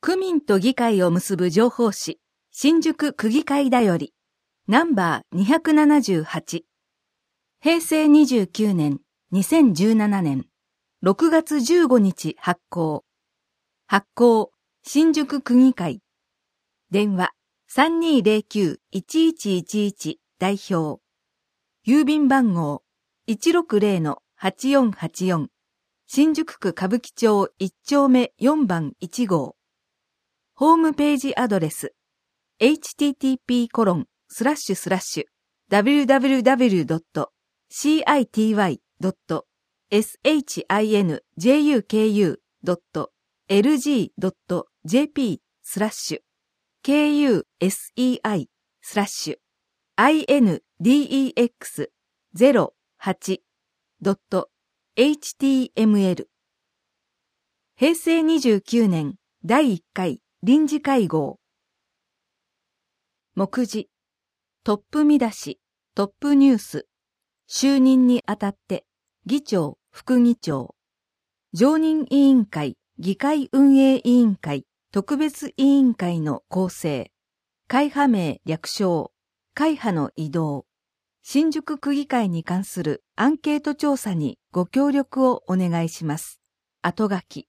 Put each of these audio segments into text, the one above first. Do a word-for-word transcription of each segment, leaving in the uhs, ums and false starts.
区民と議会を結ぶ情報誌、新宿区議会だより、ナンバーにひゃくななじゅうはち、へいせいにじゅうきゅうねん、にせんじゅうななねん、ろくがつじゅうごにち発行。発行、新宿区議会。電話、さんにーぜろきゅう いちいちいちいち 代表。郵便番号、いちろくぜろ はちよんはちよん。新宿区歌舞伎町いちちょうめよんばんいちごう。ホームページアドレス、エイチティーティーピーコロンスラッシュスラッシュダブリューダブリューダブリュードットシーアイティーワイドットエスエイチアイエヌジェイユーケーユードットエルジードットジェーピースラッシュケーユーエスイーアイスラッシュアイエヌディーイーエックスゼロはちドットエイチティーエムエル。へいせいにじゅうきゅうねんだいいっかい臨時会合。目次、トップ見出し、トップニュース、就任にあたって、議長、副議長、常任委員会、議会運営委員会、特別委員会の構成、会派名略称、会派の異動、新宿区議会に関するアンケート調査にご協力をお願いします。後書き。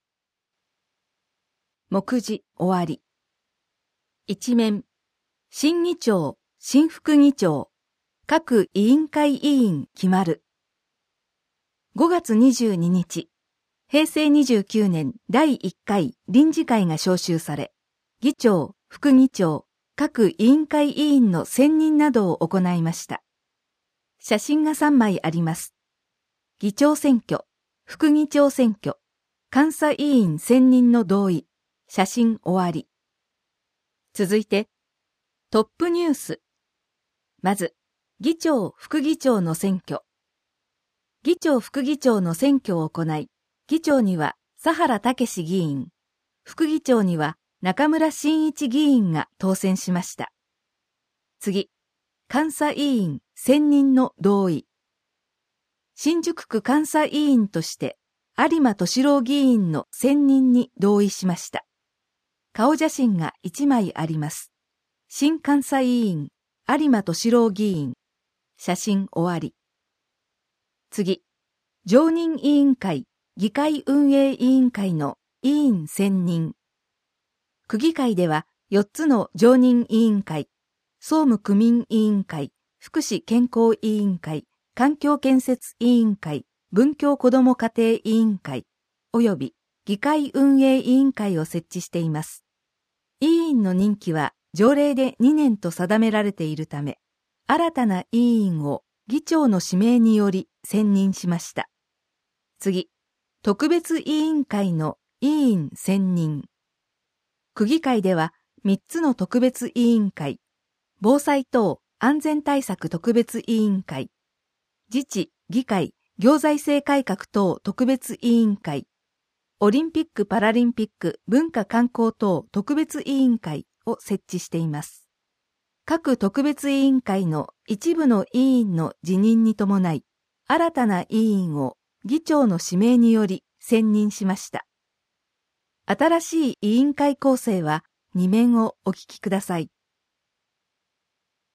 目次終わり。一面、新議長、新副議長、各委員会委員決まる。ごがつにじゅうににち、へいせいにじゅうきゅうねんだいいっかい臨時会が招集され、議長、副議長、各委員会委員の選任などを行いました。写真がさんまいあります。議長選挙、副議長選挙、監査委員選任の同意、写真終わり。続いて、トップニュース。まず、議長、副議長の選挙。議長、副議長の選挙を行い、議長には佐原武史議員、副議長には中村真一議員が当選しました。次、監査委員選任の同意。新宿区監査委員として有馬敏郎議員の選任に同意しました。顔写真がいちまいあります。新監査委員有馬敏郎議員。写真終わり。次、常任委員会議会運営委員会の委員選任。区議会ではよっつの常任委員会、総務区民委員会、福祉健康委員会、環境建設委員会、文教子ども家庭委員会、および議会運営委員会を設置しています。委員の任期は条例でにねんと定められているため、新たな委員を議長の指名により選任しました。次、特別委員会の委員選任。区議会ではみっつの特別委員会、防災等安全対策特別委員会、自治、議会、行財政改革等特別委員会、オリンピック・パラリンピック文化観光等特別委員会を設置しています。各特別委員会の一部の委員の辞任に伴い、新たな委員を議長の指名により選任しました。新しい委員会構成はにめんをお聞きください。